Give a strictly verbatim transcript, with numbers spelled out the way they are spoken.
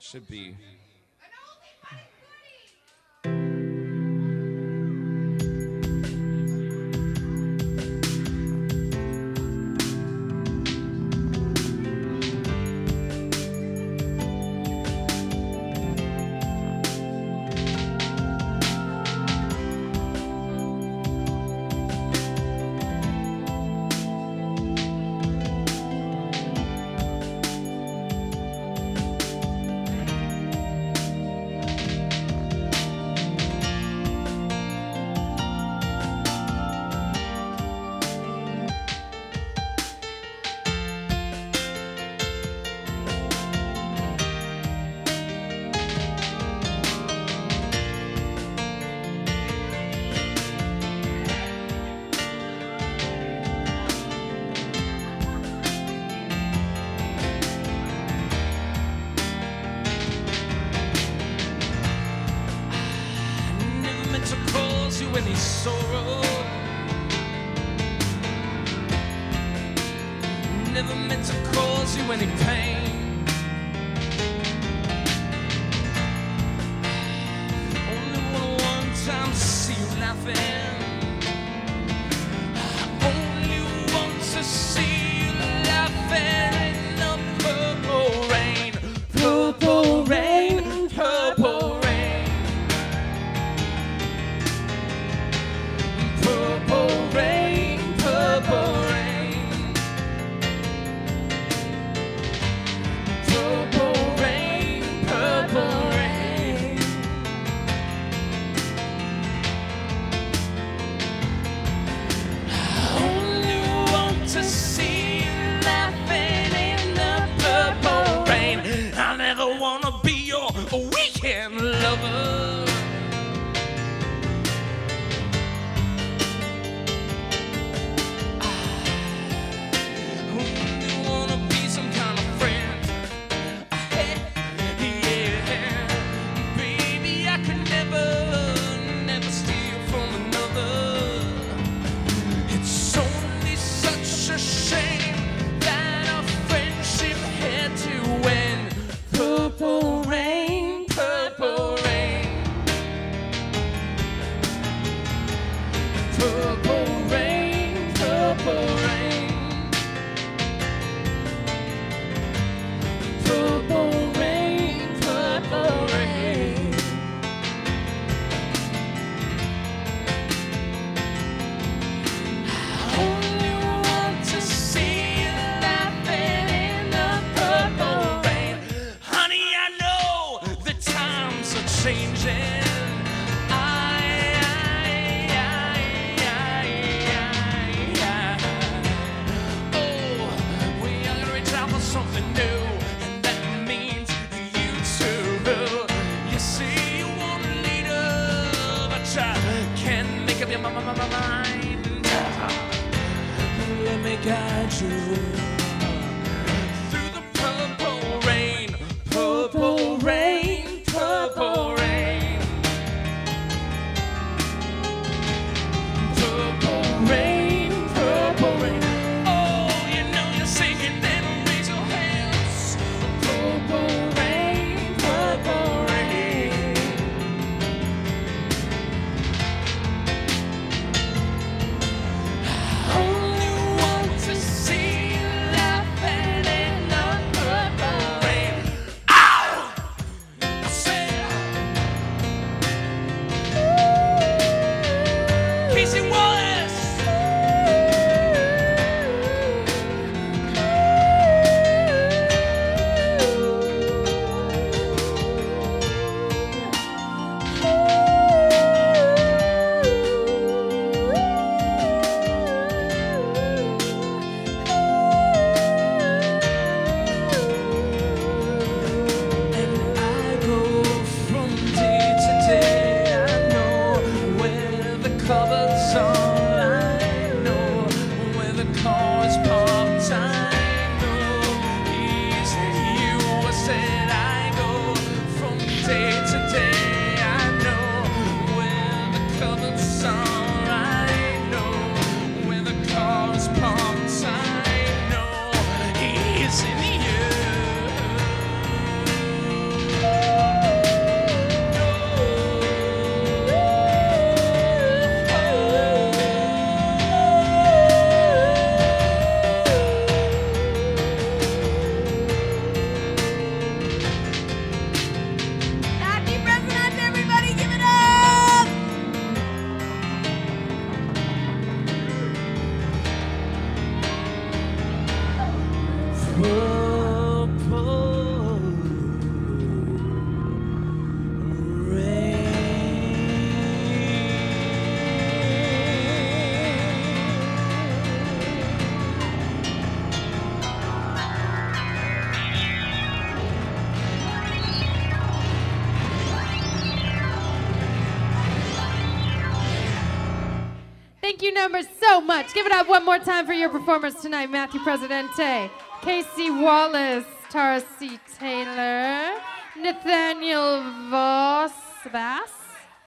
Should be. Any sorrow, never meant to cause you any pain. Only want one time to see you laughing. Only want to see you laughing in the purple rain, purple rain, purple rain. Purple rain, purple rain, purple rain, purple rain. I only want to see you laughing in the purple rain. I never want to be your weekend lover. Purple rain, purple rain, purple rain, purple rain, purple rain, purple rain. I only want to see you laughing in the purple rain. Honey, I know the times are changing. Something new, and that means you too. You see, you want a leader, but you can't make up your mind. Let me guide you through the purple rain, purple rain, purple rain, purple rain, purple rain. Oh, you know you're singing. Purple rain, purple rain. I only want to see number so much. Give it up one more time for your performers tonight. Matthew Presidente, Casey Wallace, Tara C. Taylor, Nathaniel Voss, Vass,